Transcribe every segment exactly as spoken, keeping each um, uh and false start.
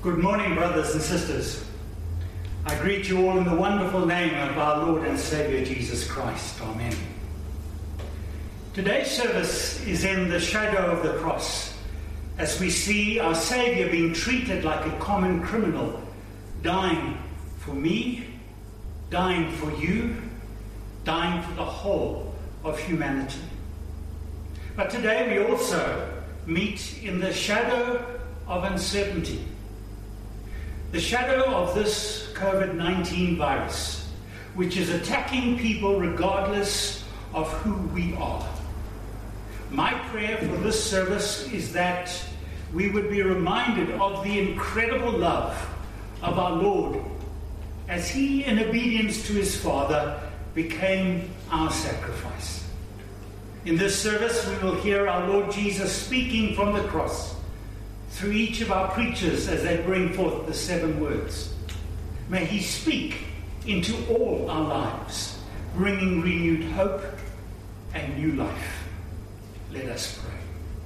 Good morning, brothers and sisters. I greet you all in the wonderful name of our Lord and Saviour Jesus Christ. Amen. Today's service is in the shadow of the cross, as we see our Saviour being treated like a common criminal, dying for me, dying for you, dying for the whole of humanity. But today we also meet in the shadow of uncertainty. The shadow of this covid nineteen virus, which is attacking people regardless of who we are. My prayer for this service is that we would be reminded of the incredible love of our Lord as he, in obedience to his Father, became our sacrifice. In this service, we will hear our Lord Jesus speaking from the cross through each of our preachers as they bring forth the seven words. May he speak into all our lives, bringing renewed hope and new life. Let us pray.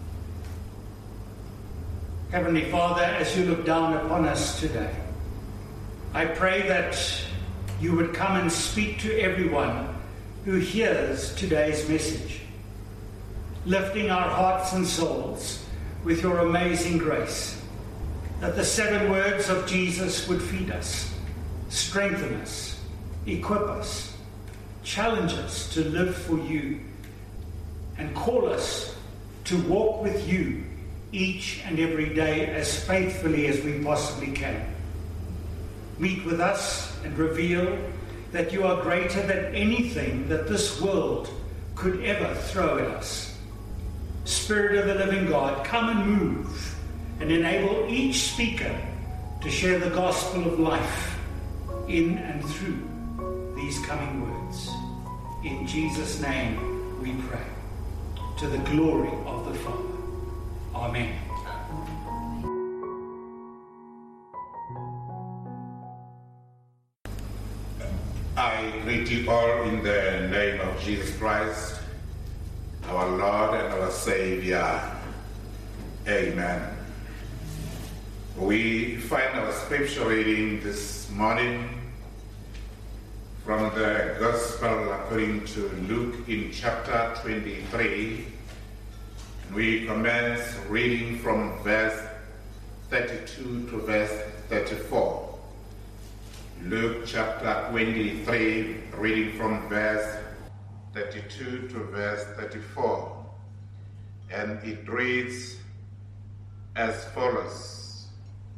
Heavenly Father, as you look down upon us today, I pray that you would come and speak to everyone who hears today's message, lifting our hearts and souls with your amazing grace, that the seven words of Jesus would feed us, strengthen us, equip us, challenge us to live for you, and call us to walk with you each and every day as faithfully as we possibly can. Meet with us and reveal that you are greater than anything that this world could ever throw at us. Spirit of the living God, come and move and enable each speaker to share the gospel of life in and through these coming words. In Jesus' name we pray, to the glory of the Father. Amen. I greet you all in the name of Jesus Christ, our Lord and our Savior. Amen. We find our scripture reading this morning from the Gospel according to Luke in chapter twenty-three. We commence reading from verse thirty-two to verse thirty-four. Luke chapter twenty-three, reading from verse thirty-two to verse thirty-four. And it reads as follows.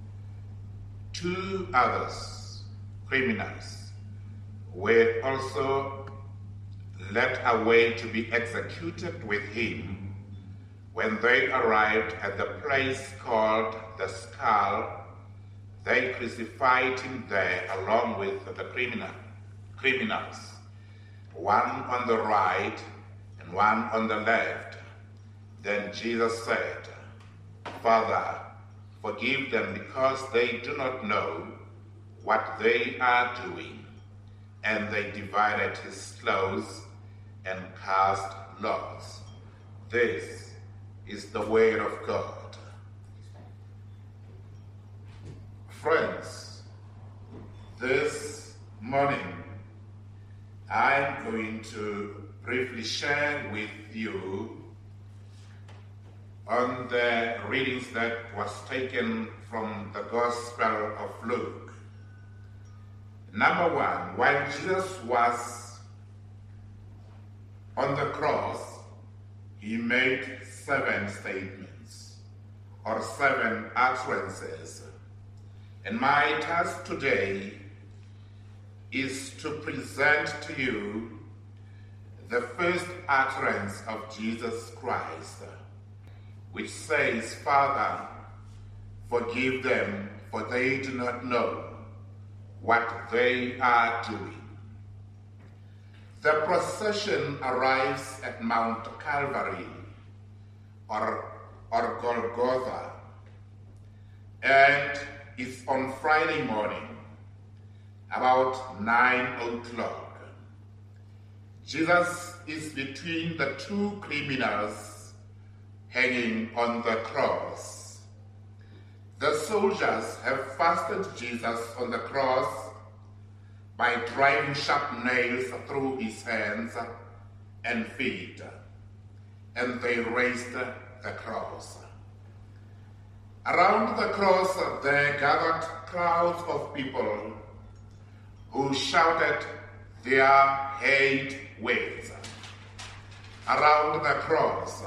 Two others, criminals, were also led away to be executed with him. When they arrived at the place called the Skull, they crucified him there along with the criminal, criminals, one on the right and one on the left. Then Jesus said, Father, forgive them, because they do not know what they are doing. And they divided his clothes and cast lots. This is the word of God. Friends, this morning I'm going to briefly share with you on the readings that was taken from the Gospel of Luke. Number one, while Jesus was on the cross, he made seven statements or seven utterances. And my task today is to present to you the first utterance of Jesus Christ, which says, Father, forgive them, for they do not know what they are doing. The procession arrives at Mount Calvary, or, or Golgotha, and it's on Friday morning, about nine o'clock. Jesus is between the two criminals hanging on the cross. the soldiers have fastened Jesus on the cross by driving sharp nails through his hands and feet, and they raised the cross. Around the cross there gathered crowds of people who shouted their hate words. Around the cross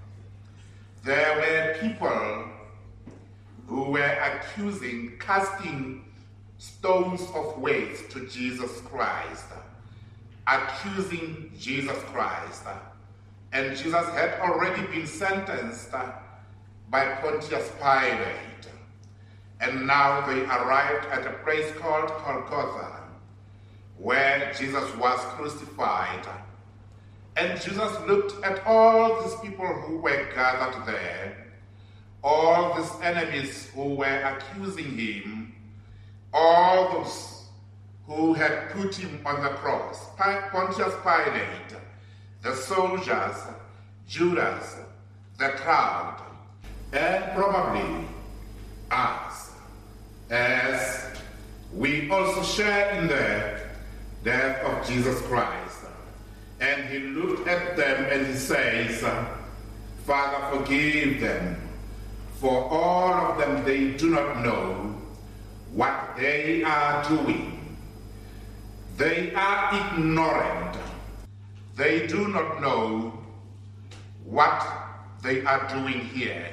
there were people who were accusing, casting stones of words to Jesus Christ, accusing Jesus Christ. And Jesus had already been sentenced by Pontius Pilate. And now they arrived at a place called Golgotha, where Jesus was crucified. And Jesus looked at all these people who were gathered there, all these enemies who were accusing him, all those who had put him on the cross, Pontius Pilate, the soldiers, Judas, the crowd, and probably us, as we also share in the death of Jesus Christ. And he looked at them and he says, Father, forgive them, for all of them they do not know what they are doing. They are ignorant. They do not know what they are doing here.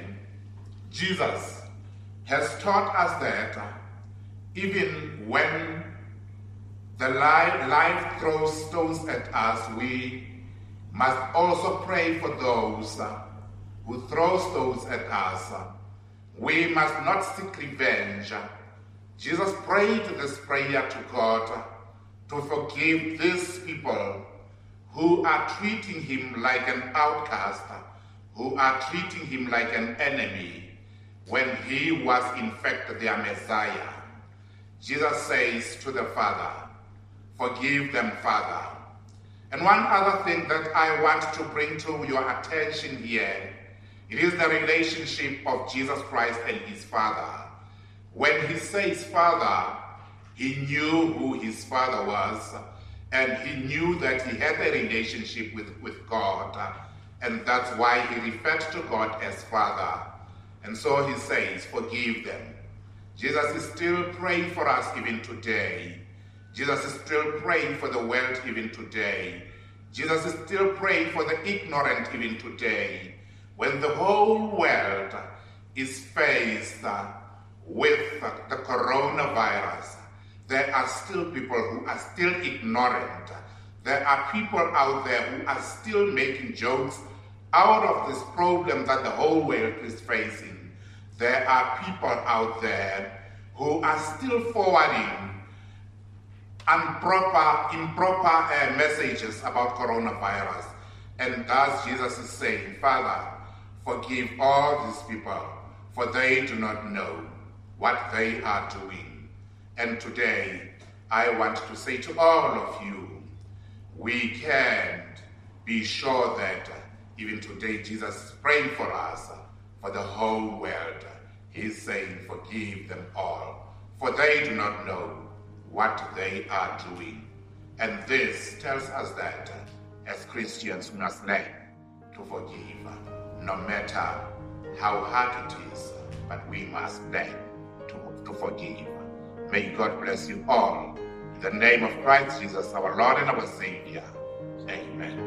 Jesus has taught us that even when the life, life throws stones at us, we must also pray for those who throw stones at us. We must not seek revenge. Jesus prayed this prayer to God to forgive these people who are treating him like an outcast, who are treating him like an enemy, when he was in fact their Messiah. Jesus says to the Father, forgive them, Father. And one other thing that I want to bring to your attention here, it is the relationship of Jesus Christ and his Father. When he says Father, he knew who his Father was, and he knew that he had a relationship with, with God, and that's why he referred to God as Father. And so he says, forgive them. Jesus is still praying for us even today. Jesus is still praying for the world even today. Jesus is still praying for the ignorant even today. When the whole world is faced with the coronavirus, there are still people who are still ignorant. There are people out there who are still making jokes out of this problem that the whole world is facing. There are people out there who are still forwarding improper, improper uh, messages about coronavirus. And thus Jesus is saying, Father, forgive all these people, for they do not know what they are doing. And today, I want to say to all of you, we can be sure that even today Jesus is praying for us, for the whole world. He's saying, forgive them all, for they do not know what they are doing. And this tells us that as Christians we must learn to forgive, no matter how hard it is, but we must learn to, to forgive. May God bless you all. In the name of Christ Jesus, our Lord and our Savior. Amen.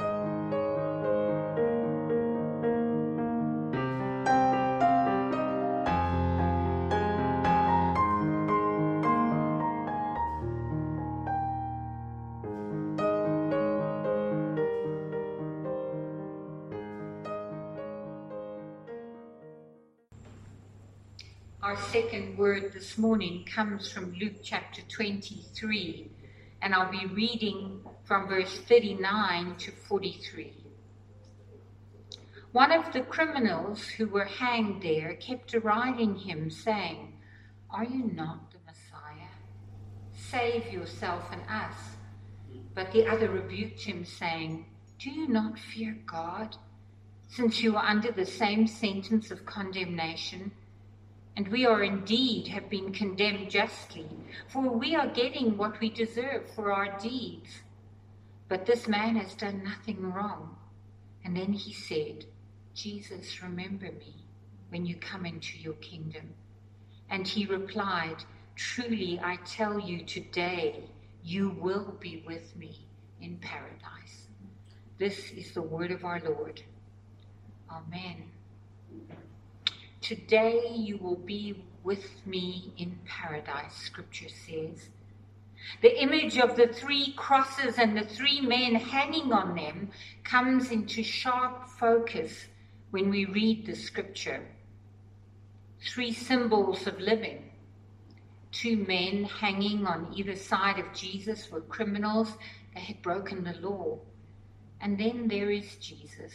Our second word this morning comes from Luke chapter twenty-three, and I'll be reading from verse thirty-nine to forty-three. One of the criminals who were hanged there kept deriding him, saying, "Are you not the Messiah? Save yourself and us." But the other rebuked him, saying, "Do you not fear God, since you are under the same sentence of condemnation? And we are indeed have been condemned justly, for we are getting what we deserve for our deeds. But this man has done nothing wrong. And then he said, Jesus, remember me when you come into your kingdom. And he replied, truly I tell you today, you will be with me in paradise. This is the word of our Lord. Amen. Today you will be with me in paradise, Scripture says. The image of the three crosses and the three men hanging on them comes into sharp focus when we read the Scripture. Three symbols of living. Two men hanging on either side of Jesus were criminals. They had broken the law. And then there is Jesus.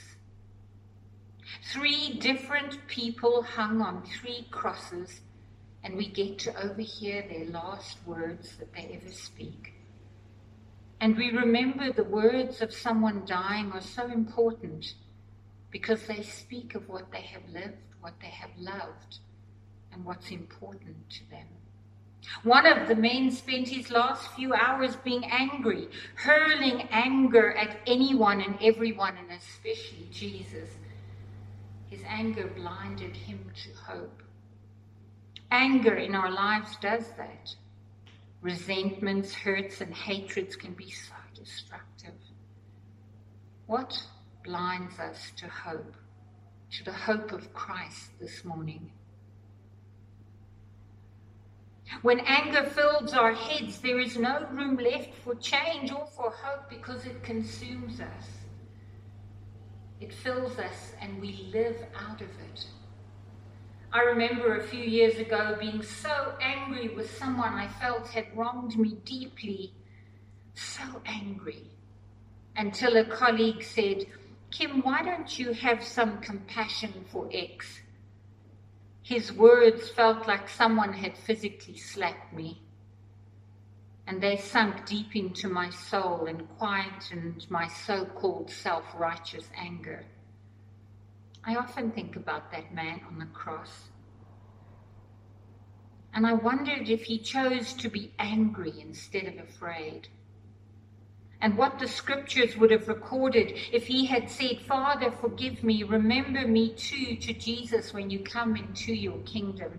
Three different people hung on three crosses, and we get to overhear their last words that they ever speak. And we remember the words of someone dying are so important because they speak of what they have lived, what they have loved, and what's important to them. One of the men spent his last few hours being angry, hurling anger at anyone and everyone, and especially Jesus. His anger blinded him to hope. Anger in our lives does that. Resentments, hurts, and hatreds can be so destructive. What blinds us to hope, to the hope of Christ this morning? When anger fills our heads, there is no room left for change or for hope because it consumes us. It fills us and we live out of it. I remember a few years ago being so angry with someone I felt had wronged me deeply, so angry, until a colleague said, Kim, why don't you have some compassion for X? His words felt like someone had physically slapped me, and they sunk deep into my soul and quietened my so-called self-righteous anger. I often think about that man on the cross, and I wondered if he chose to be angry instead of afraid, and what the Scriptures would have recorded if he had said, Father, forgive me, remember me too to Jesus when you come into your kingdom.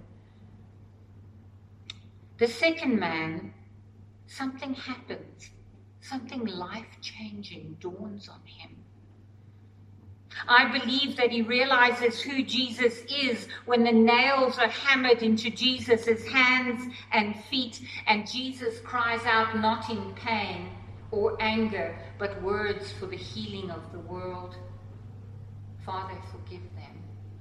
The second man, something happens, something life-changing dawns on him. I believe that he realizes who Jesus is when the nails are hammered into Jesus' hands and feet, and Jesus cries out not in pain or anger, but words for the healing of the world. Father, forgive them.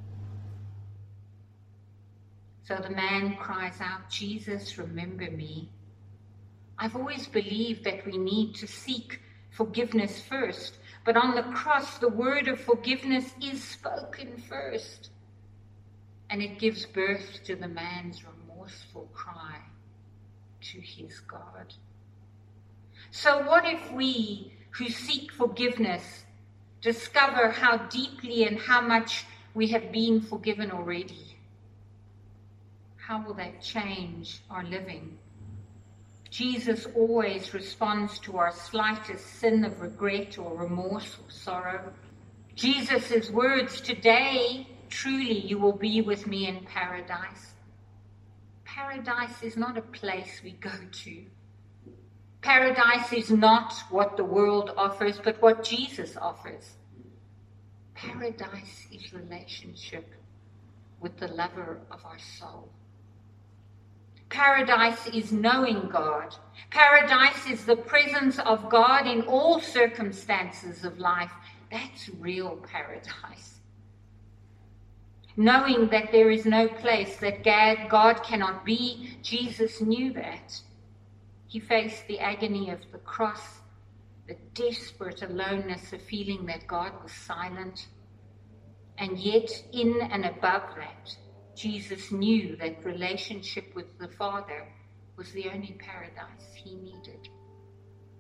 So the man cries out, Jesus, remember me. I've always believed that we need to seek forgiveness first, but on the cross, the word of forgiveness is spoken first, and it gives birth to the man's remorseful cry to his God. So what if we who seek forgiveness discover how deeply and how much we have been forgiven already? How will that change our living? Jesus always responds to our slightest sin of regret or remorse or sorrow. Jesus' words today, truly you will be with me in paradise. Paradise is not a place we go to. Paradise is not what the world offers, but what Jesus offers. Paradise is relationship with the lover of our soul. Paradise is knowing God. Paradise is the presence of God in all circumstances of life. That's real paradise. Knowing that there is no place that God cannot be, Jesus knew that. He faced the agony of the cross, the desperate aloneness of feeling that God was silent. And yet, in and above that, Jesus knew that relationship with the Father was the only paradise he needed.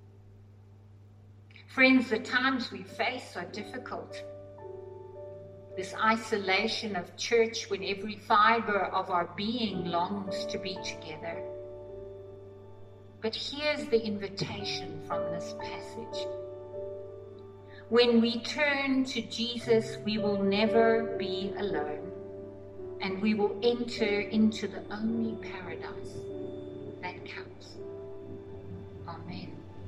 Friends, the times we face are difficult. this isolation of church when every fiber of our being longs to be together. But here's the invitation from this passage. When we turn to Jesus, we will never be alone, and we will enter into the only paradise that counts. Amen.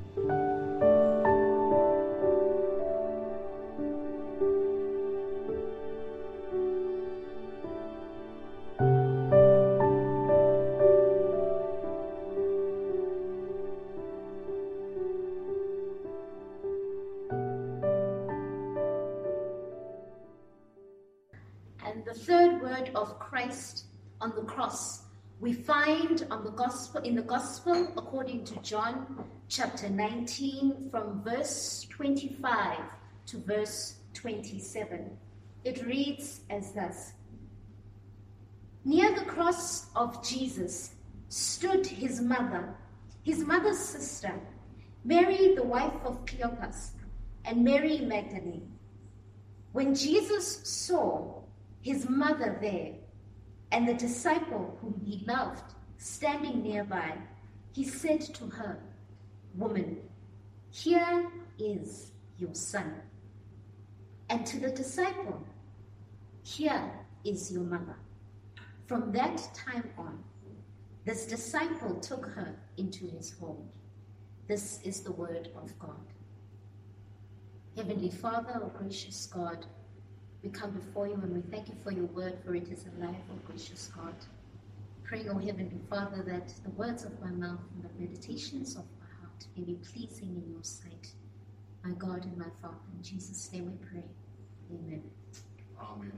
And the third word of Christ on the cross we find on the gospel in the gospel according to John chapter nineteen from verse twenty-five to verse twenty-seven. It reads as thus: Near the cross of Jesus stood his mother, his mother's sister, Mary the wife of Cleopas, and Mary Magdalene. When Jesus saw his mother there, and the disciple whom he loved standing nearby, he said to her, Woman, here is your son. And to the disciple, Here is your mother. From that time on, this disciple took her into his home. This is the word of God. Heavenly Father, O gracious God, we come before you and we thank you for your word, for it is alive, O gracious God. Praying, O Heavenly Father, that the words of my mouth and the meditations of my heart may be pleasing in your sight, my God and my Father. In Jesus' name we pray. Amen. Amen.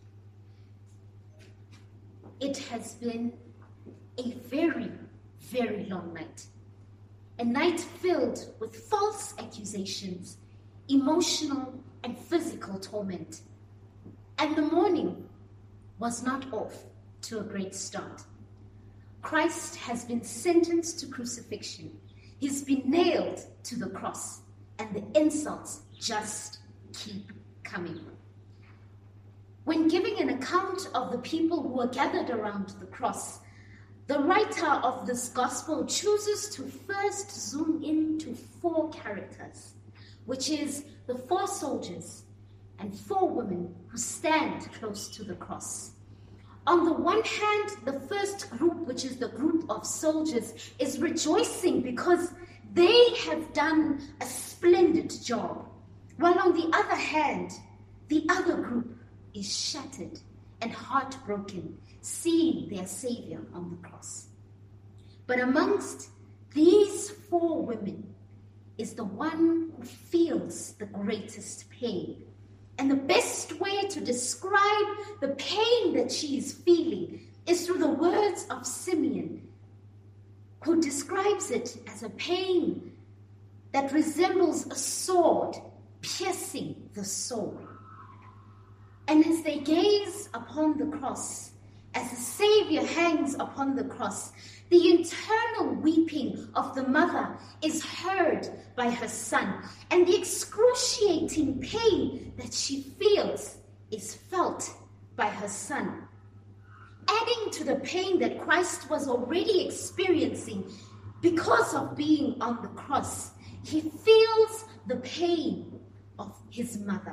It has been a very, very long night. A night filled with false accusations, emotional and physical torment. And the morning was not off to a great start. Christ has been sentenced to crucifixion. He's been nailed to the cross, and the insults just keep coming. When giving an account of the people who were gathered around the cross, the writer of this gospel chooses to first zoom into four characters, which is the four soldiers and four women who stand close to the cross. On the one hand, the first group, which is the group of soldiers, is rejoicing because they have done a splendid job. While on the other hand, the other group is shattered and heartbroken, seeing their Savior on the cross. But amongst these four women is the one who feels the greatest pain. And the best way to describe the pain that she is feeling is through the words of Simeon, who describes it as a pain that resembles a sword piercing the soul. And as they gaze upon the cross, as the Savior hangs upon the cross, the internal weeping of the mother is heard by her son, and the excruciating pain that she feels is felt by her son. Adding to the pain that Christ was already experiencing because of being on the cross, he feels the pain of his mother.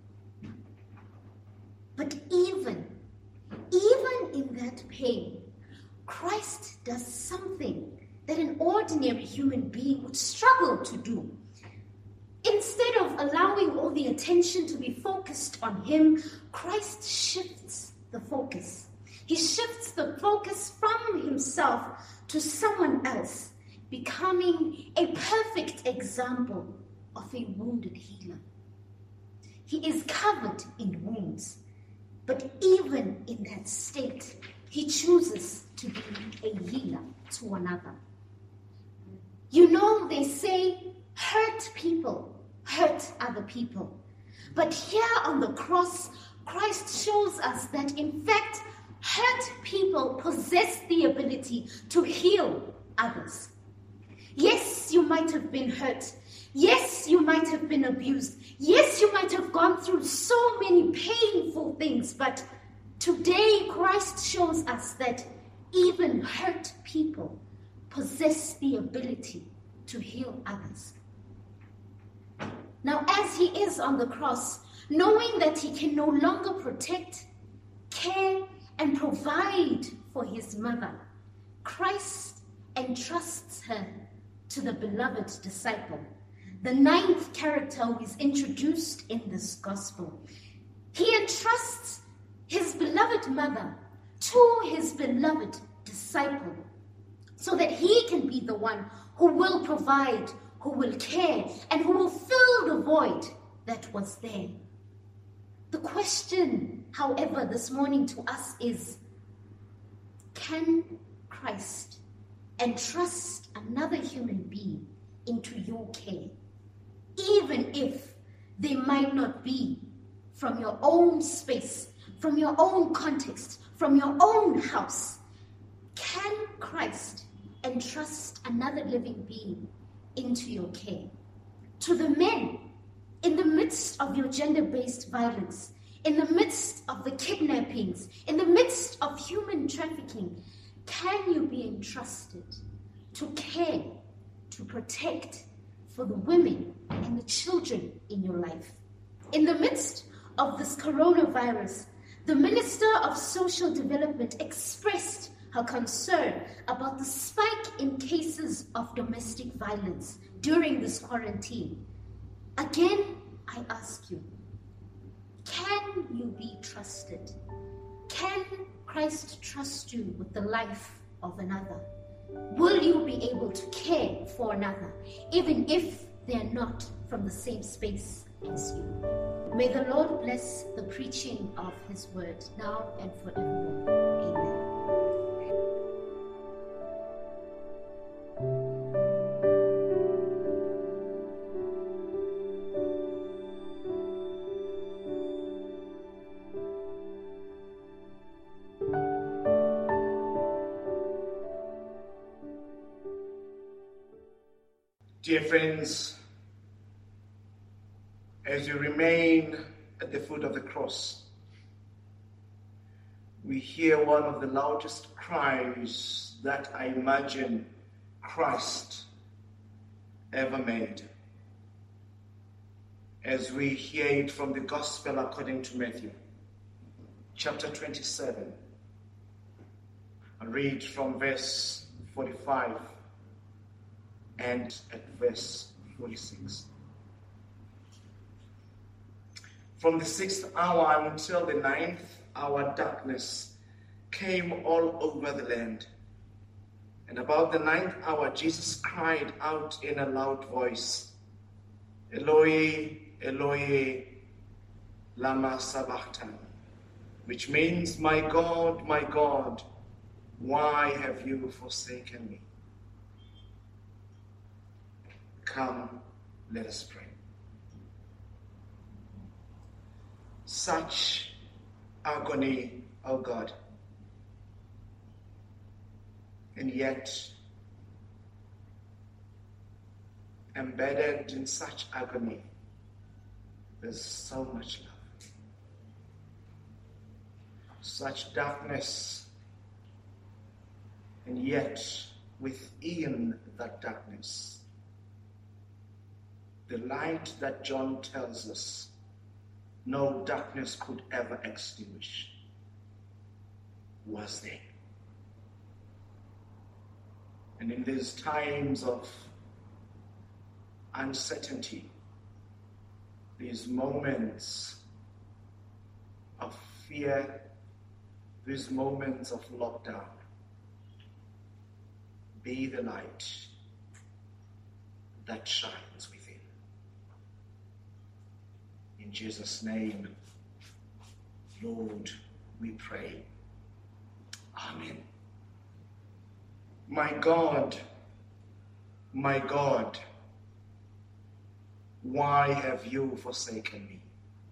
But even, even in that pain, Christ does something that an ordinary human being would struggle to do. Instead of allowing all the attention to be focused on him, Christ shifts the focus. He shifts the focus from himself to someone else, becoming a perfect example of a wounded healer. He is covered in wounds, but even in that state, he chooses to be a healer to another. You know, they say hurt people hurt other people. But here on the cross, Christ shows us that in fact, hurt people possess the ability to heal others. Yes, you might have been hurt, Yes, you might have been abused. Yes, you might have gone through so many painful things, but today Christ shows us that even hurt people possess the ability to heal others. Now, as he is on the cross, knowing that he can no longer protect, care, and provide for his mother, Christ entrusts her to the beloved disciple, the ninth character who is introduced in this gospel. He entrusts his beloved mother to his beloved disciple so that he can be the one who will provide, who will care, and who will fill the void that was there. The question, however, this morning to us is, can Christ entrust another human being into your care, even if they might not be from your own space, from your own context, from your own house? Can Christ entrust another living being into your care? To the men, in the midst of your gender-based violence, in the midst of the kidnappings, in the midst of human trafficking, can you be entrusted to care, to protect for the women and the children in your life? In the midst of this coronavirus, the Minister of Social Development expressed her concern about the spike in cases of domestic violence during this quarantine. Again, I ask you, can you be trusted? Can Christ trust you with the life of another? Will you be able to care for another, even if they are not from the same space as you? May the Lord bless the preaching of his word now and forevermore. Amen. Dear friends, as you remain at the foot of the cross, we hear one of the loudest cries that I imagine Christ ever made. As we hear it from the Gospel according to Matthew, chapter twenty-seven, I read from verse forty-five and at verse forty-six. From the sixth hour until the ninth hour, darkness came all over the land. And about the ninth hour, Jesus cried out in a loud voice, Eloi, Eloi, lama sabachthani, which means, my God, my God, why have you forsaken me? Come, let us pray. Such agony, O God, and yet embedded in such agony, there's so much love. Such darkness, and yet within that darkness, the light that John tells us no darkness could ever extinguish was there. And in these times of uncertainty, these moments of fear, these moments of lockdown, be the light that shines within. In Jesus' name, Lord, we pray. Amen. My God, my God, why have you forsaken me?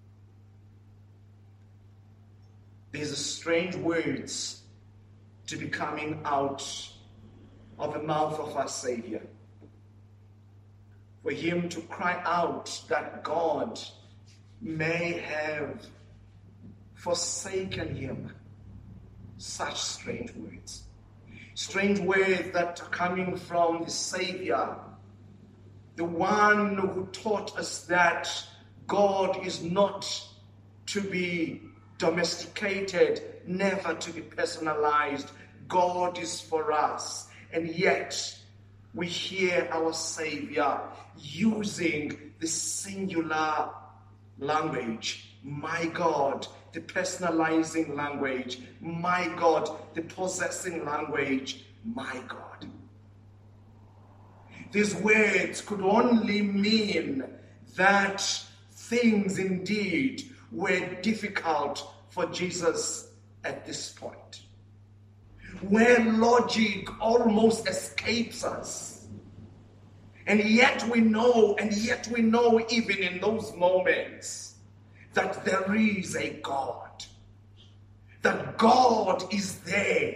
These are strange words to be coming out of the mouth of our Savior. for him to cry out that God may have forsaken him. Such strange words. Strange words that are coming from the Savior, the one who taught us that God is not to be domesticated, never to be personalized. God is for us. And yet, we hear our Savior using the singular language, my God, the personalizing language, my God, the possessing language, my God. These words could only mean that things indeed were difficult for Jesus at this point, where logic almost escapes us. And yet we know, and yet we know even in those moments that there is a God, that God is there.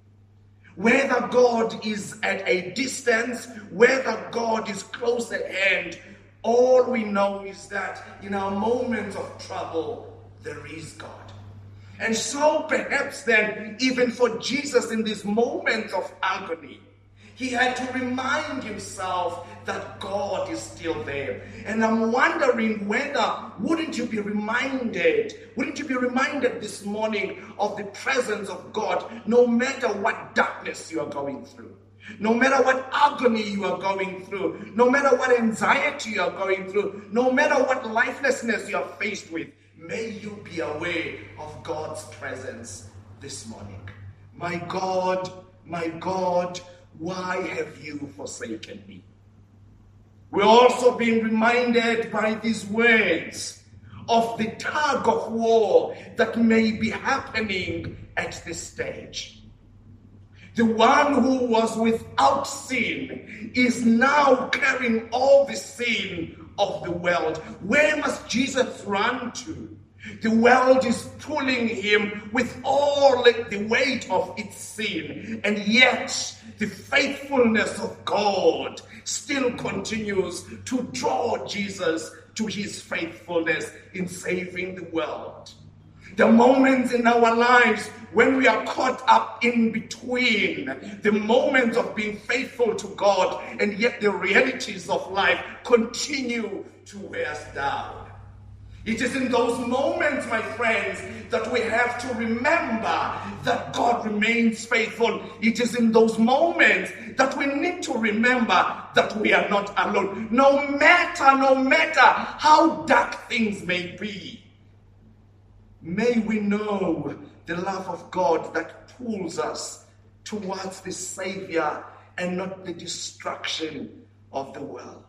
Whether God is at a distance, whether God is close at hand, all we know is that in our moments of trouble, there is God. And so perhaps then, even for Jesus in this moment of agony, he had to remind himself that God is still there. And I'm wondering whether, wouldn't you be reminded, wouldn't you be reminded this morning of the presence of God, no matter what darkness you are going through, no matter what agony you are going through, no matter what anxiety you are going through, no matter what lifelessness you are faced with, may you be aware of God's presence this morning. My God, my God, why have you forsaken me? We're also being reminded by these words of the tug of war that may be happening at this stage. The one who was without sin is now carrying all the sin of the world. Where must Jesus run to? The world is pulling him with all the weight of its sin, and yet the faithfulness of God still continues to draw Jesus to his faithfulness in saving the world. The moments in our lives when we are caught up in between the moments of being faithful to God, and yet the realities of life continue to wear us down. It is in those moments, my friends, that we have to remember that God remains faithful. It is in those moments that we need to remember that we are not alone. No matter, no matter how dark things may be, may we know the love of God that pulls us towards the Savior and not the destruction of the world.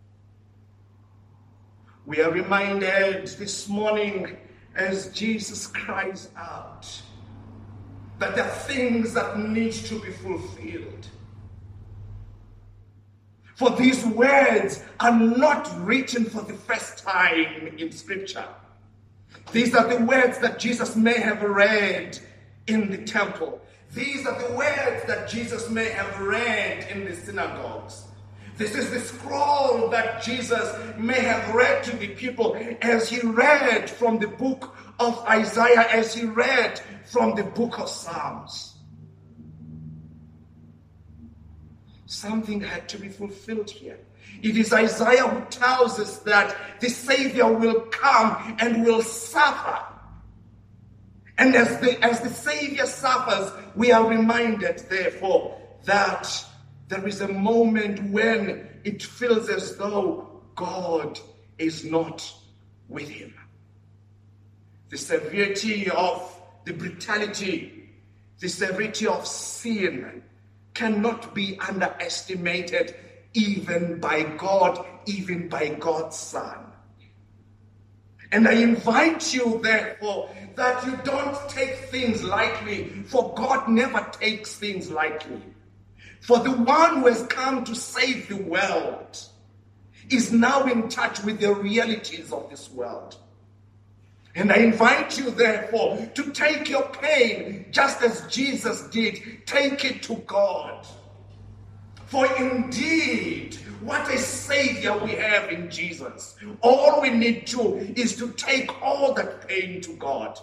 We are reminded this morning as Jesus cries out that there are things that need to be fulfilled. For these words are not written for the first time in Scripture. These are the words that Jesus may have read in the temple. These are the words that Jesus may have read in the synagogues. This is the scroll that Jesus may have read to the people as he read from the book of Isaiah, as he read from the book of Psalms. Something had to be fulfilled here. It is Isaiah who tells us that the Savior will come and will suffer. And as the, as the Savior suffers, we are reminded, therefore, that there is a moment when it feels as though God is not with him. The severity of the brutality, the severity of sin cannot be underestimated even by God, even by God's Son. And I invite you, therefore, that you don't take things lightly, for God never takes things lightly. For the one who has come to save the world is now in touch with the realities of this world. And I invite you, therefore, to take your pain just as Jesus did. Take it to God. For indeed, What a Savior we have in Jesus. All we need to is to take all that pain to God.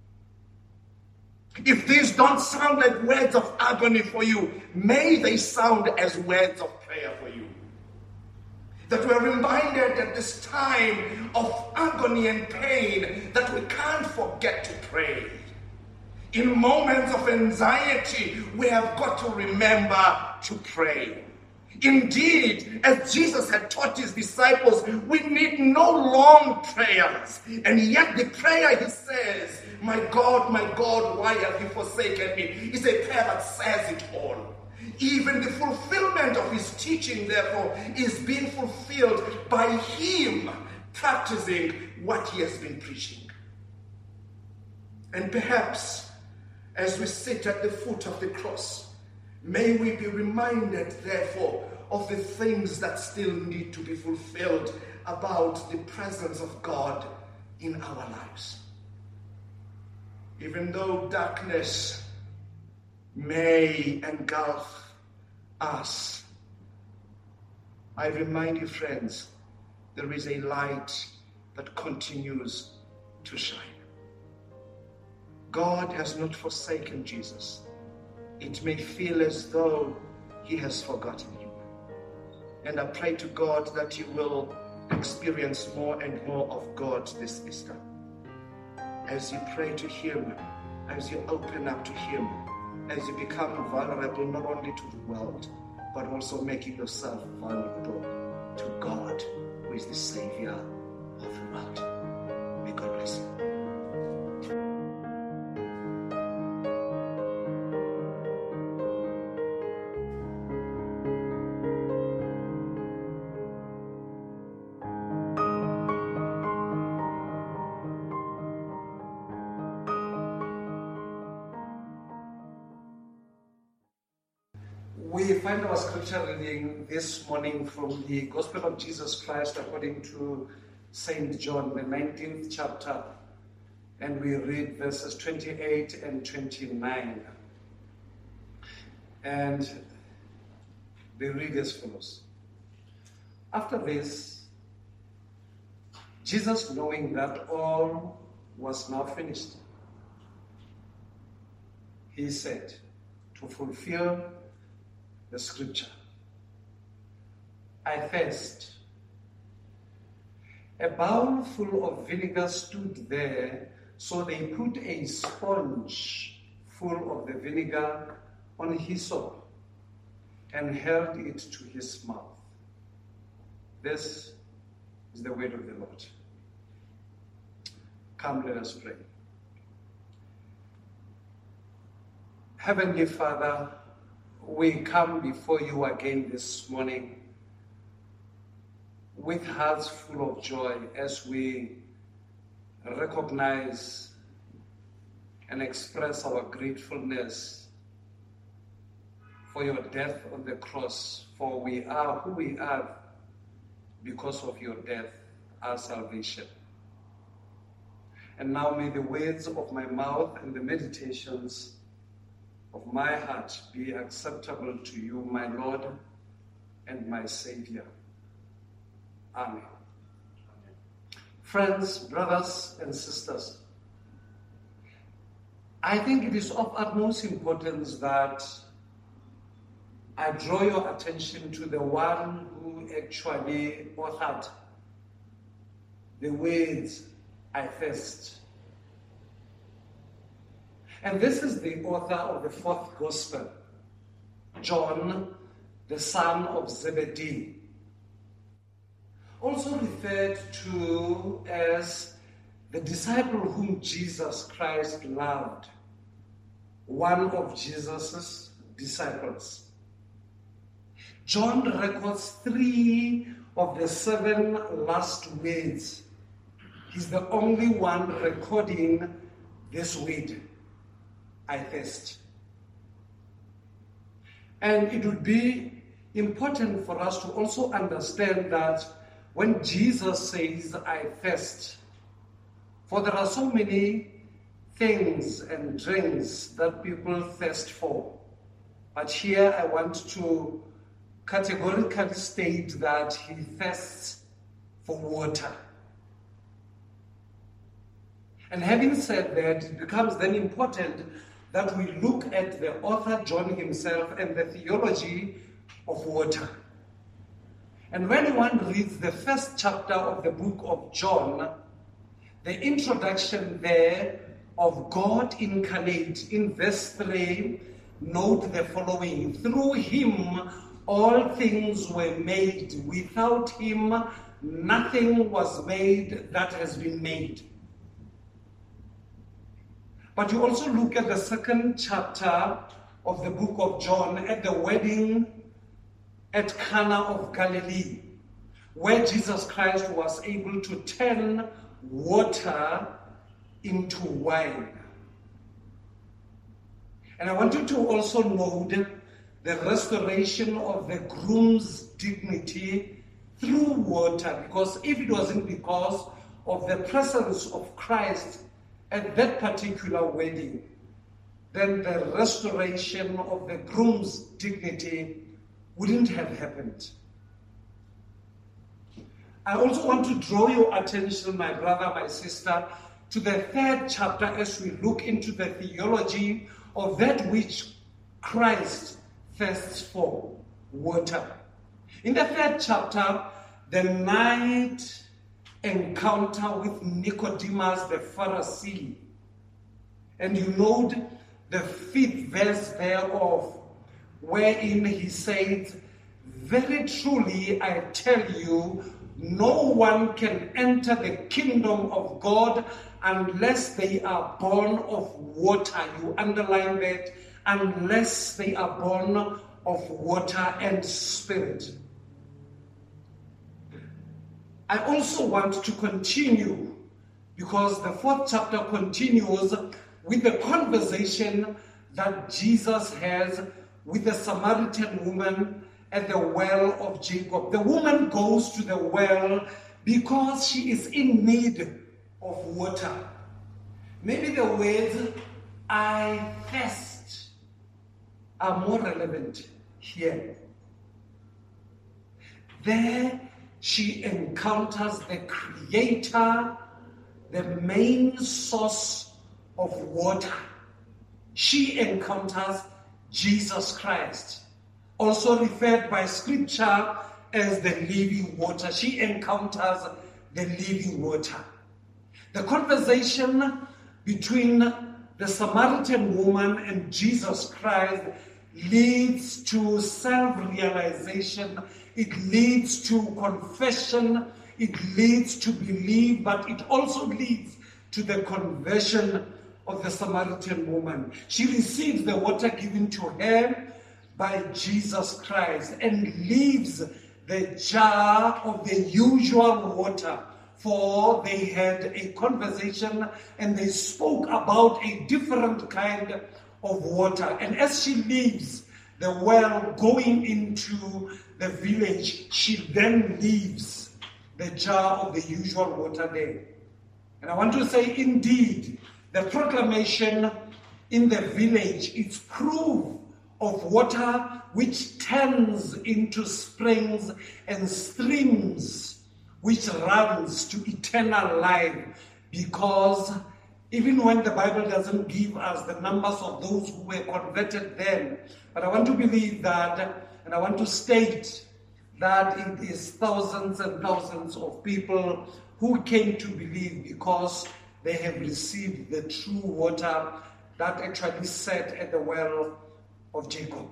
If these don't sound like words of agony for you, may they sound as words of prayer for you. That we're reminded at this time of agony and pain that we can't forget to pray. In moments of anxiety, we have got to remember to pray. Indeed, as Jesus had taught his disciples, we need no long prayers. And yet the prayer, he says, my God, my God, why have you forsaken me? Is a prayer that says it all. Even the fulfillment of his teaching, therefore, is being fulfilled by him practicing what he has been preaching. And perhaps, as we sit at the foot of the cross, may we be reminded, therefore, of the things that still need to be fulfilled about the presence of God in our lives. Even though darkness may engulf us, I remind you, friends, there is a light that continues to shine. God has not forsaken Jesus. It may feel as though he has forgotten you. And I pray to God that you will experience more and more of God this Easter. As you pray to him, as you open up to him, as you become vulnerable not only to the world, but also making yourself vulnerable to God, who is the Savior of the world. May God bless you. We find our scripture reading this morning from the Gospel of Jesus Christ according to Saint John, the nineteenth chapter, and we read verses twenty-eight and twenty-nine. And they read as follows. After this, Jesus, knowing that all was now finished, he said, to fulfill the scripture, I thirst. A bowl full of vinegar stood there, so they put a sponge full of the vinegar on hyssop and held it to his mouth. This is the word of the Lord. Come, let us pray. Heavenly Father, we come before you again this morning with hearts full of joy as we recognize and express our gratefulness for your death on the cross, for we are who we are because of your death, our salvation. And now may the words of my mouth and the meditations of my heart be acceptable to you, my Lord and my Savior. Amen. Friends, brothers and sisters, I think it is of utmost importance that I draw your attention to the one who actually authored the words, I thirst. And this is the author of the fourth gospel, John, the son of Zebedee, also referred to as the disciple whom Jesus Christ loved, one of Jesus' disciples. John records three of the seven last words. He's the only one recording this word, I thirst. And it would be important for us to also understand that when Jesus says, I thirst, for there are so many things and drinks that people thirst for. But here I want to categorically state that he thirsts for water. And having said that, it becomes then important that we look at the author John himself and the theology of water. And when one reads the first chapter of the book of John, the introduction there of God incarnate in verse three, note the following: through him all things were made. Without him nothing was made that has been made. But you also look at the second chapter of the book of John, at the wedding at Cana of Galilee, where Jesus Christ was able to turn water into wine. And I want you to also note the restoration of the groom's dignity through water, because if it wasn't because of the presence of Christ at that particular wedding, then the restoration of the groom's dignity wouldn't have happened. I also want to draw your attention, my brother, my sister, to the third chapter as we look into the theology of that which Christ thirsts for, water. In the third chapter, the night encounter with Nicodemus the Pharisee. And you note the fifth verse thereof, wherein he says, very truly I tell you, no one can enter the kingdom of God unless they are born of water. You underline that, unless they are born of water and spirit. I also want to continue, because the fourth chapter continues with the conversation that Jesus has with the Samaritan woman at the well of Jacob. The woman goes to the well because she is in need of water. Maybe the words "I thirst" are more relevant here. There she encounters the Creator, the main source of water. She encounters Jesus Christ, also referred by Scripture as the living water. She encounters the living water. The conversation between the Samaritan woman and Jesus Christ leads to self-realization. It leads to confession. It leads to belief, but it also leads to the conversion of the Samaritan woman. She receives the water given to her by Jesus Christ and leaves the jar of the usual water, for they had a conversation and they spoke about a different kind of water. And as she leaves the well going into the village, she then leaves the jar of the usual water there. And I want to say, indeed, the proclamation in the village is proof of water which turns into springs and streams which runs to eternal life, because even when the Bible doesn't give us the numbers of those who were converted then, but I want to believe that, and I want to state that it is thousands and thousands of people who came to believe because they have received the true water that actually sat at the well of Jacob.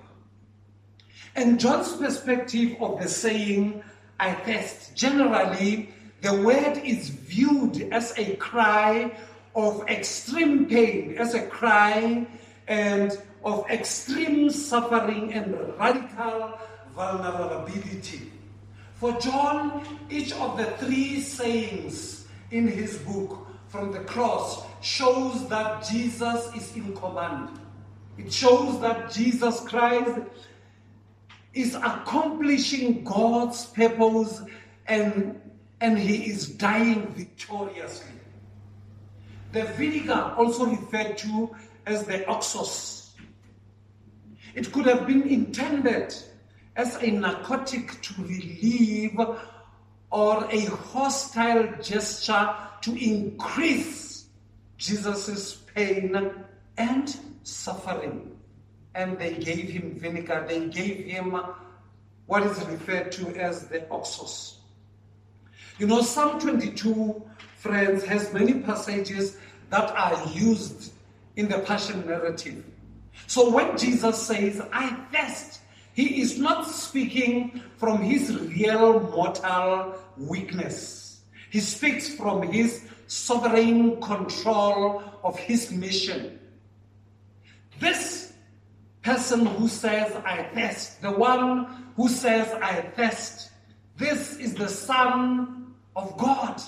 And John's perspective of the saying, I thirst, generally, the word is viewed as a cry of extreme pain, as a cry and of extreme suffering and radical vulnerability. For John, each of the three sayings in his book from the cross shows that Jesus is in command. It shows that Jesus Christ is accomplishing God's purpose, and, and he is dying victoriously. The vinegar, also referred to as the oxos, it could have been intended as a narcotic to relieve or a hostile gesture to increase Jesus' pain and suffering. And they gave him vinegar. They gave him what is referred to as the oxus. You know, Psalm twenty-two, friends, has many passages that are used in the Passion narrative. So when Jesus says, I thirst, he is not speaking from his real mortal weakness. He speaks from his sovereign control of his mission. This person who says, I thirst, the one who says, I thirst, this is the Son of God.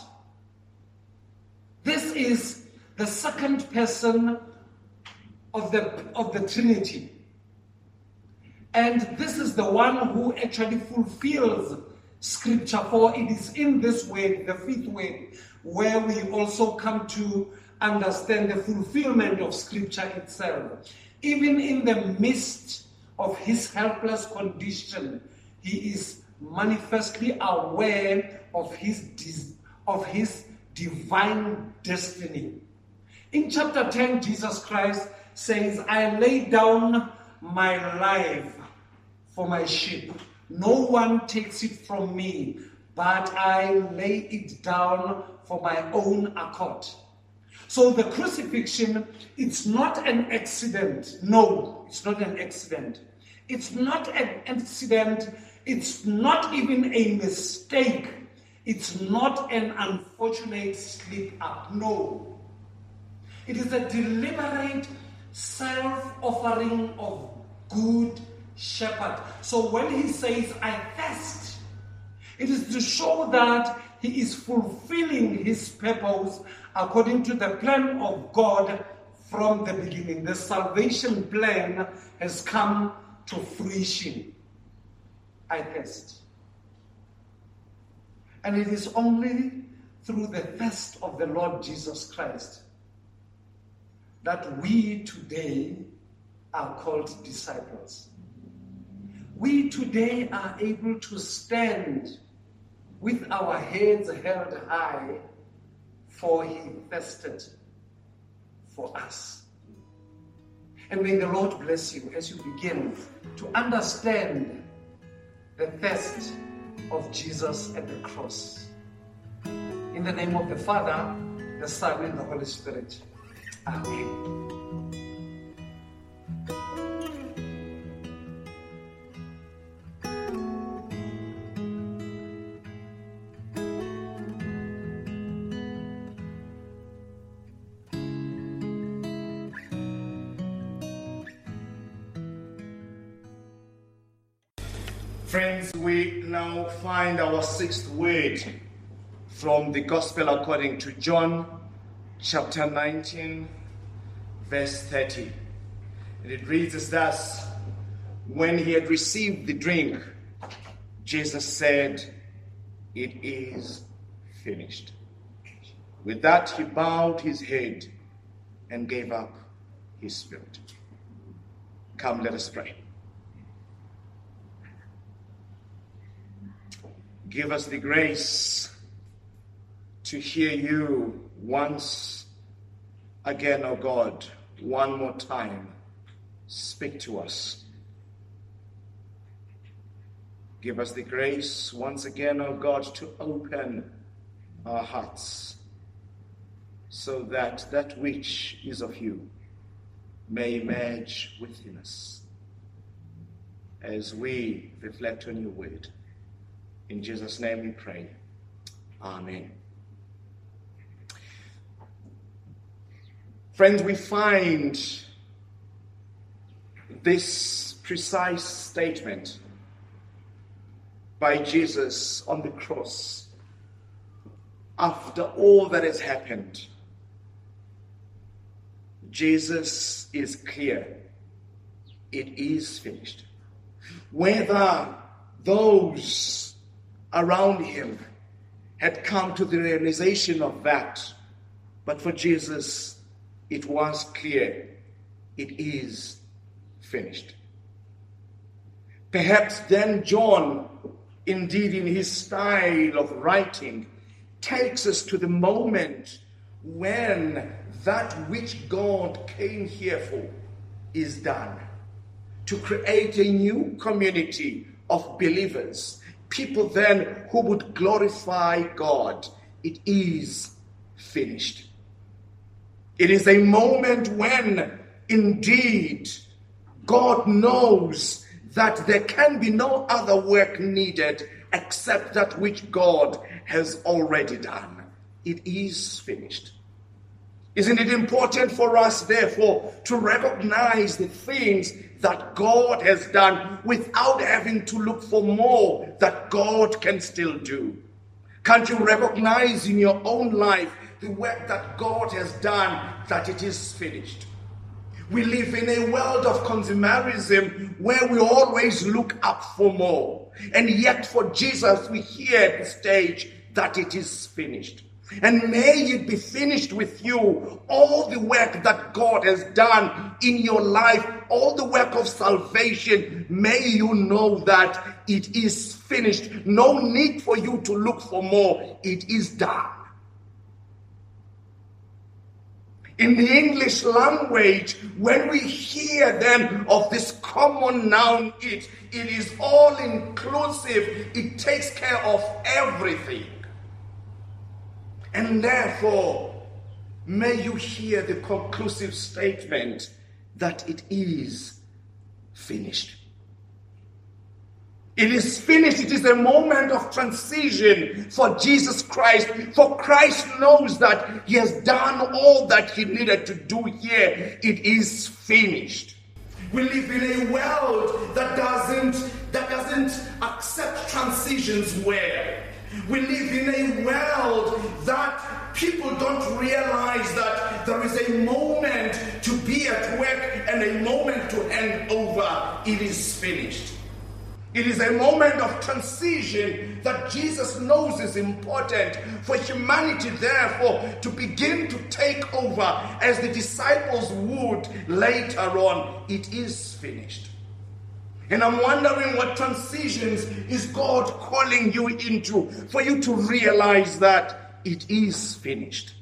This is the second person of the, of the Trinity. And this is the one who actually fulfills Scripture, for it is in this way, the fifth way, where we also come to understand the fulfillment of Scripture itself. Even in the midst of his helpless condition, he is manifestly aware of his, of his divine destiny. In chapter ten, Jesus Christ says, I lay down my life for my sheep. No one takes it from me, but I lay it down for my own accord. So the crucifixion, it's not an accident. No, it's not an accident. It's not an accident. It's not even a mistake. It's not an unfortunate slip up. No. It is a deliberate self-offering of good shepherd. So when he says, I thirst, it is to show that he is fulfilling his purpose according to the plan of God from the beginning. The salvation plan has come to fruition. I thirst. And it is only through the thirst of the Lord Jesus Christ that we today are called disciples. We today are able to stand with our heads held high, for he thirsted for us. And may the Lord bless you as you begin to understand the thirst of Jesus at the cross. In the name of the Father, the Son, and the Holy Spirit. Amen. Friends, we now find our sixth word from the Gospel according to John, chapter nineteen, verse thirty. And it reads as thus: When he had received the drink, Jesus said, it is finished. With that, he bowed his head and gave up his spirit. Come, let us pray. Give us the grace to hear you once again, O God, one more time. Speak to us. Give us the grace once again, O God, to open our hearts so that that which is of you may emerge within us as we reflect on your word. In Jesus' name we pray. Amen. Friends, we find this precise statement by Jesus on the cross after all that has happened. Jesus is clear. It is finished. Whether those around him had come to the realization of that, but for Jesus, it was clear. It is finished. Perhaps then John, indeed in his style of writing, takes us to the moment when that which God came here for is done. To create a new community of believers, people then who would glorify God. It is finished. It is a moment when indeed God knows that there can be no other work needed except that which God has already done. It is finished. Isn't it important for us, therefore, to recognize the things that God has done without having to look for more that God can still do? Can't you recognize in your own life the work that God has done, that it is finished? We live in a world of consumerism where we always look up for more. And yet for Jesus, we hear at the stage that it is finished. And may it be finished with you, all the work that God has done in your life, all the work of salvation. May you know that it is finished. No need for you to look for more. It is done. In the English language, when we hear then of this common noun, it, it is all inclusive. It takes care of everything. And therefore, may you hear the conclusive statement that it is finished. It is finished. It is a moment of transition for Jesus Christ. For Christ knows that he has done all that he needed to do here. It is finished. We live in a world that doesn't, that doesn't accept transitions well. We live in a world that people don't realize that there is a moment to be at work and a moment to hand over. It is finished. It is a moment of transition that Jesus knows is important for humanity, therefore, to begin to take over as the disciples would later on. It is finished. And I'm wondering what transitions is God calling you into for you to realize that it is finished.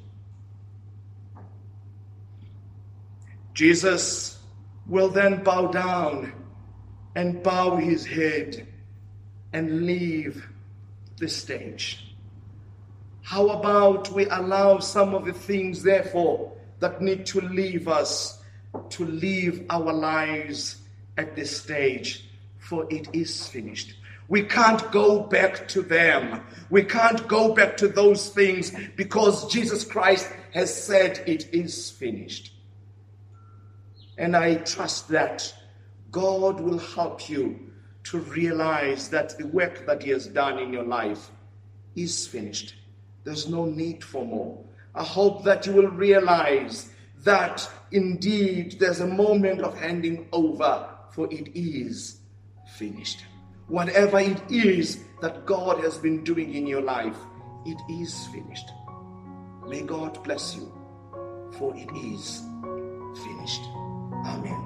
Jesus will then bow down and bow his head and leave the stage. How about we allow some of the things, therefore, that need to leave us to live our lives at this stage, for it is finished. We can't go back to them. We can't go back to those things because Jesus Christ has said it is finished. And I trust that God will help you to realize that the work that he has done in your life is finished. There's no need for more. I hope that you will realize that indeed there's a moment of handing over, for it is finished. Whatever it is that God has been doing in your life, it is finished. May God bless you, for it is finished. Amen.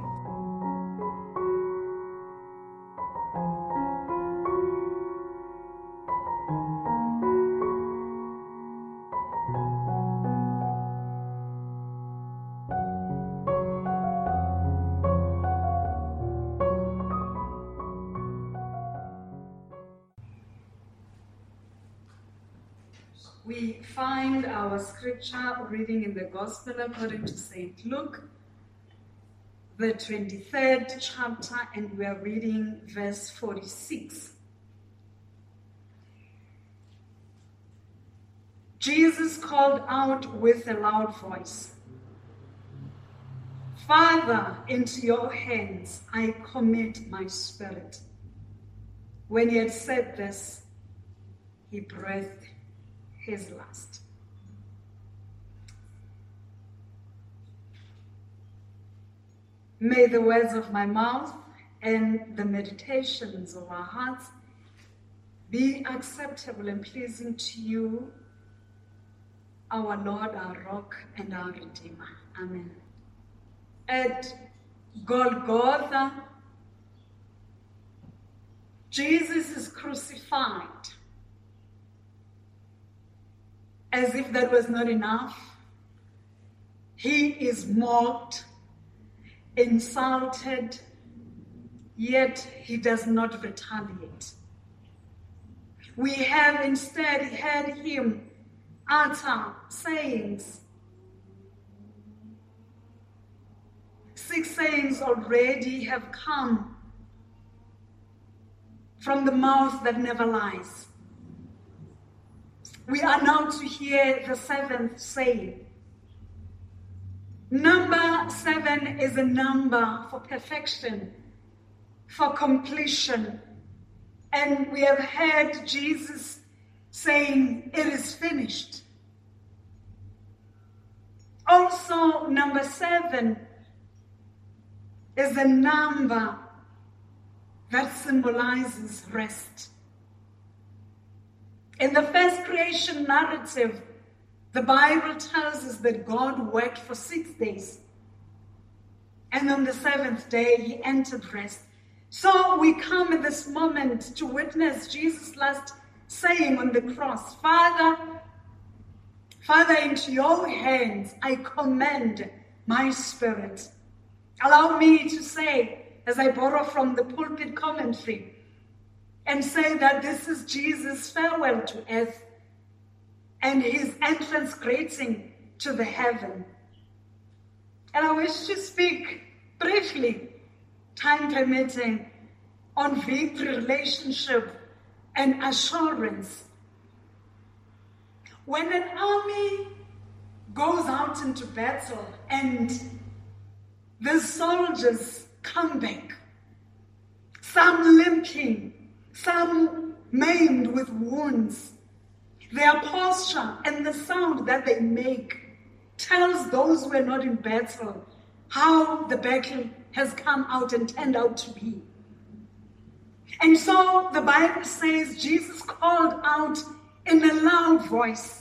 We find our scripture reading in the Gospel according to Saint Luke, the twenty-third chapter, and we are reading verse forty-six. Jesus called out with a loud voice, "Father, into your hands I commit my spirit." When he had said this, he breathed his last. May the words of my mouth and the meditations of our hearts be acceptable and pleasing to you, our Lord, our rock, and our Redeemer. Amen. At Golgotha, Jesus is crucified. As if that was not enough, he is mocked, insulted, yet he does not retaliate. We have instead heard him utter sayings. Six sayings already have come from the mouth that never lies. We are now to hear the seventh saying. Number seven is a number for perfection, for completion. And we have heard Jesus saying, "It is finished." Also, number seven is a number that symbolizes rest. In the first creation narrative, the Bible tells us that God worked for six days. And on the seventh day, he entered rest. So we come at this moment to witness Jesus' last saying on the cross, Father, Father, into your hands I commend my spirit. Allow me to say, as I borrow from the pulpit commentary, and say that this is Jesus' farewell to earth and his entrance greeting to the heaven. And I wish to speak briefly, time permitting, on victory, relationship, and assurance. When an army goes out into battle and the soldiers come back, some limping, some maimed with wounds, their posture and the sound that they make tells those who are not in battle how the battle has come out and turned out to be. And so the Bible says Jesus called out in a loud voice.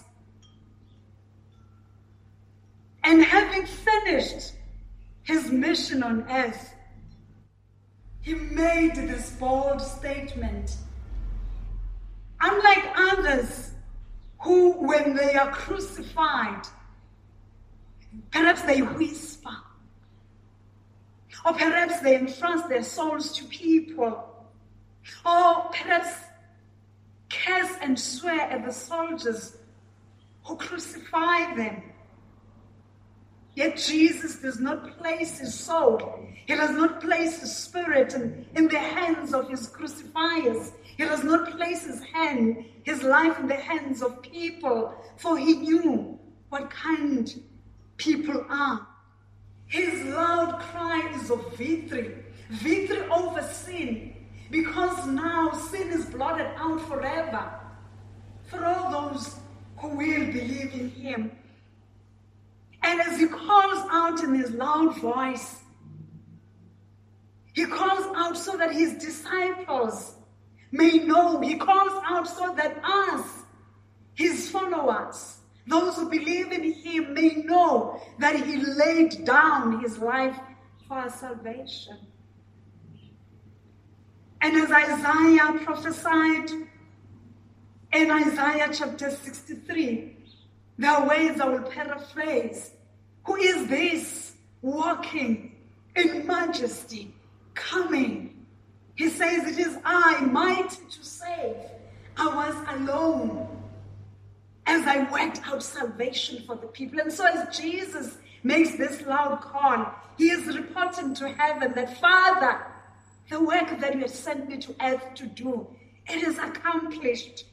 And having finished his mission on earth, he made this bold statement. Unlike others who, when they are crucified, perhaps they whisper, or perhaps they entrust their souls to people, or perhaps curse and swear at the soldiers who crucify them. Yet Jesus does not place his soul, he does not place his spirit in, in the hands of his crucifiers. He does not place his hand, his life in the hands of people, for he knew what kind people are. His loud cry is of victory, victory over sin, because now sin is blotted out forever for all those who will believe in him. And as he calls out in his loud voice, he calls out so that his disciples may know. He calls out so that us, his followers, those who believe in him, may know that he laid down his life for our salvation. And as Isaiah prophesied in Isaiah chapter sixty-three, there are ways I will paraphrase. Who is this walking in majesty, coming? He says, it is I, mighty to save. I was alone as I worked out salvation for the people. And so as Jesus makes this loud call, he is reporting to heaven that, Father, the work that you have sent me to earth to do, it is accomplished.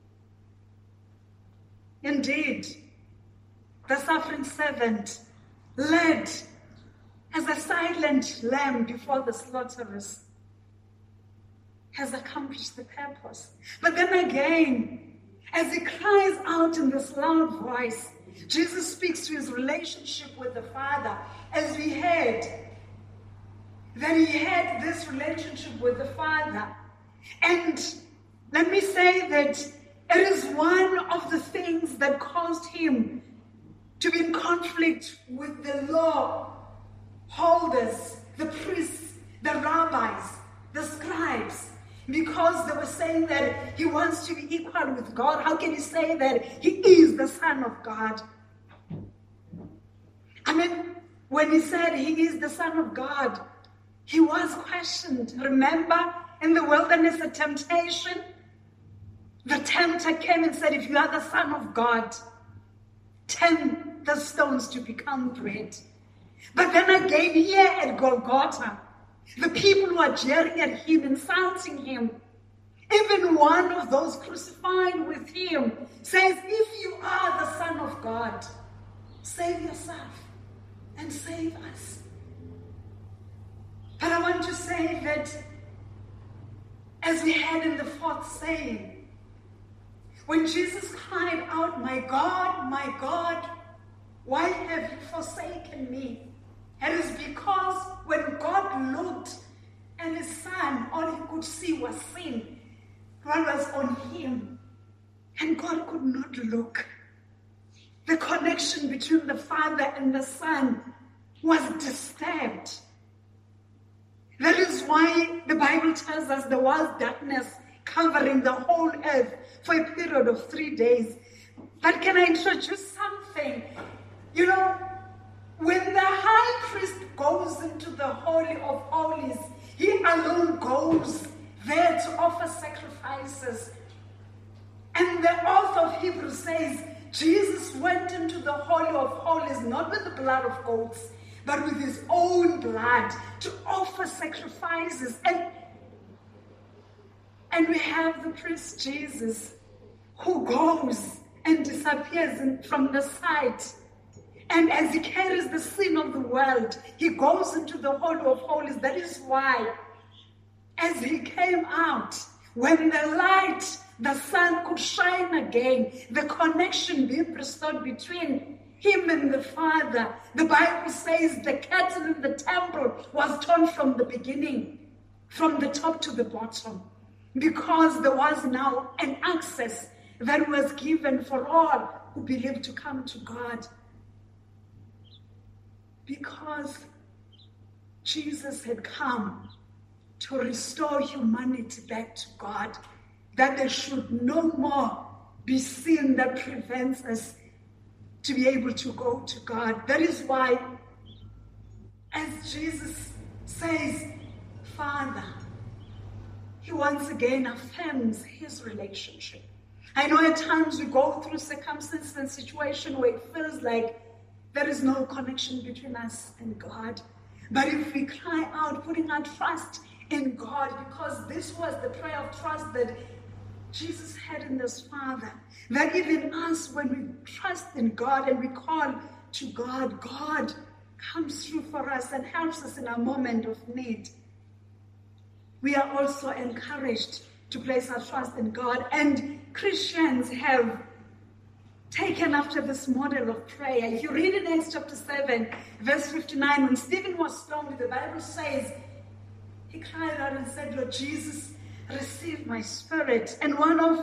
Indeed, the suffering servant led as a silent lamb before the slaughterers has accomplished the purpose. But then again, as he cries out in this loud voice, Jesus speaks to his relationship with the Father. As we heard, that he had this relationship with the Father. And let me say that it is one of the things that caused him to be in conflict with the law holders, the priests, the rabbis, the scribes. Because they were saying that he wants to be equal with God. How can he say that he is the Son of God? I mean, when he said he is the Son of God, he was questioned. Remember in the wilderness, the temptation? The tempter came and said, if you are the Son of God, turn the stones to become bread. But then again, here at Golgotha, the people who are jeering at him, insulting him, even one of those crucified with him says, if you are the Son of God, save yourself and save us. But I want to say that, as we had in the fourth saying, when Jesus cried out, my God, my God, why have you forsaken me? It is because when God looked at his Son, all he could see was sin. God was on him, and God could not look. The connection between the Father and the Son was disturbed. That is why the Bible tells us there was darkness covering the whole earth for a period of three days. But can I introduce something? You know, when the high priest goes into the Holy of Holies, he alone goes there to offer sacrifices. And the author of Hebrews says, Jesus went into the Holy of Holies, not with the blood of goats, but with his own blood to offer sacrifices. And, and we have the priest Jesus who goes and disappears in, from the sight. And as he carries the sin of the world, he goes into the Holy of Holies. That is why, as he came out, when the light, the sun could shine again, the connection being restored between him and the Father, the Bible says the curtain in the temple was torn from the beginning, from the top to the bottom, because there was now an access that was given for all who believed to come to God. Because Jesus had come to restore humanity back to God, that there should no more be sin that prevents us to be able to go to God. That is why, as Jesus says, Father, he once again affirms his relationship. I know at times we go through circumstances and situations where it feels like there is no connection between us and God. But if we cry out, putting our trust in God, because this was the prayer of trust that Jesus had in this Father, that even us, when we trust in God and we call to God, God comes through for us and helps us in our moment of need. We are also encouraged to place our trust in God, and Christians have taken after this model of prayer. If you read in Acts chapter seven, verse fifty-nine, when Stephen was stoned, the Bible says, he cried out and said, Lord Jesus, receive my spirit. And one of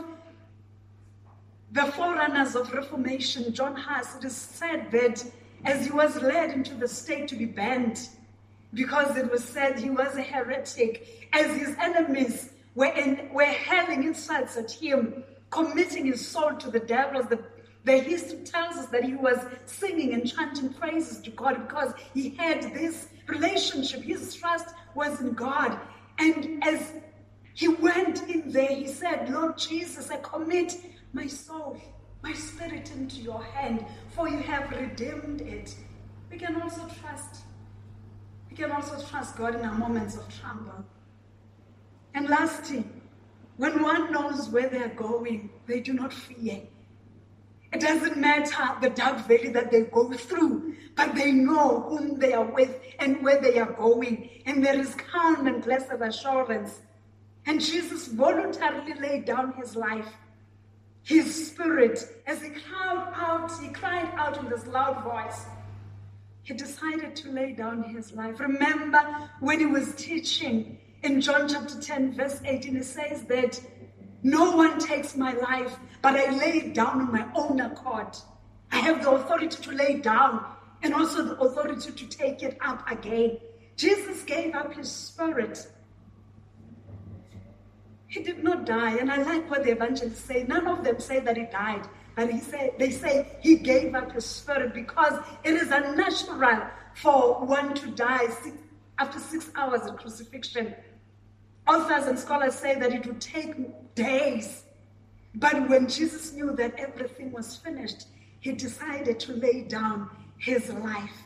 the forerunners of Reformation, John Huss, it is said that as he was led into the stake to be burned, because it was said he was a heretic, as his enemies were, in, were hurling insults at him, committing his soul to the devil, the The history tells us that he was singing and chanting praises to God because he had this relationship. His trust was in God. And as he went in there, he said, Lord Jesus, I commit my soul, my spirit into your hand, for you have redeemed it. We can also trust. We can also trust God in our moments of trouble. And lastly, when one knows where they are going, they do not fear. It doesn't matter the dark valley that they go through, but they know whom they are with and where they are going. And there is calm and blessed assurance. And Jesus voluntarily laid down his life, his spirit, as he cried out, he cried out in this loud voice. He decided to lay down his life. Remember when he was teaching in John chapter ten, verse eighteen, it says that no one takes my life, but I lay it down on my own accord. I have the authority to lay down and also the authority to take it up again. Jesus gave up his spirit. He did not die. And I like what the evangelists say. None of them say that he died. But he say, they say he gave up his spirit, because it is unnatural for one to die six, after six hours of crucifixion. Authors and scholars say that it would take days. But when Jesus knew that everything was finished, he decided to lay down his life.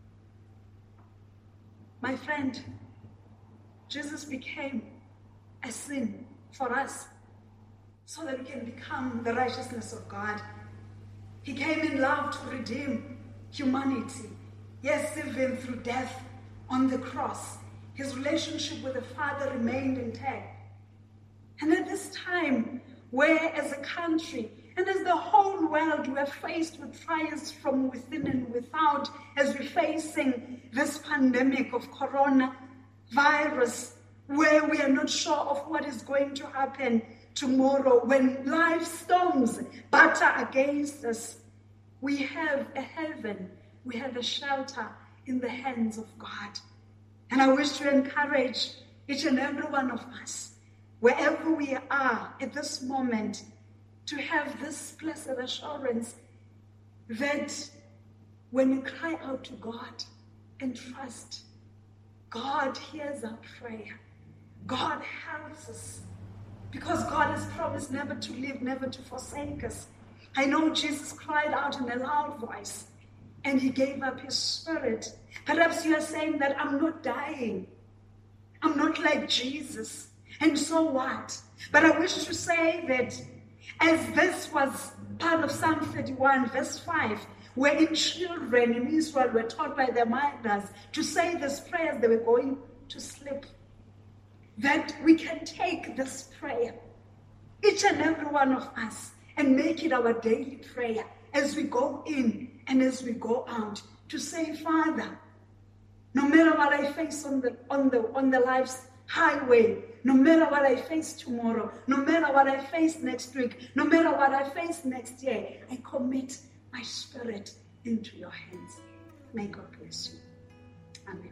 My friend, Jesus became a sin for us, so that we can become the righteousness of God. He came in love to redeem humanity. Yes, even through death on the cross, his relationship with the Father remained intact. And at this time, where as a country and as the whole world we are faced with trials from within and without, as we're facing this pandemic of coronavirus, where we are not sure of what is going to happen tomorrow, when life storms batter against us, we have a heaven, we have a shelter in the hands of God. And I wish to encourage each and every one of us, wherever we are at this moment, to have this blessed assurance that when we cry out to God and trust, God hears our prayer. God helps us, because God has promised never to leave, never to forsake us. I know Jesus cried out in a loud voice, and he gave up his spirit. Perhaps you are saying that I'm not dying. I'm not like Jesus. And so what? But I wish to say that as this was part of Psalm thirty-one, verse five, wherein children in Israel were taught by their mothers to say this prayer as they were going to sleep, that we can take this prayer, each and every one of us, and make it our daily prayer as we go in and as we go out, to say, Father, no matter what I face on the on the on the life's highway, no matter what I face tomorrow, no matter what I face next week, no matter what I face next year, I commit my spirit into your hands. May God bless you. Amen.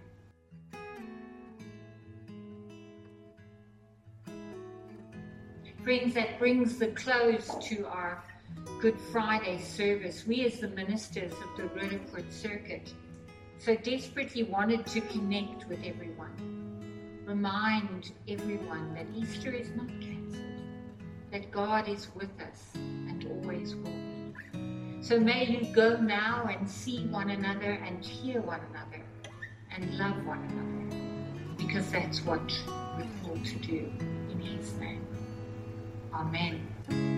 Friends, that brings the close to our Good Friday service. We as the ministers of the Roodepoort Circuit so desperately wanted to connect with everyone, remind everyone that Easter is not cancelled, that God is with us and always will be. So may you go now and see one another and hear one another and love one another, because that's what we're called to do in His name. Amen.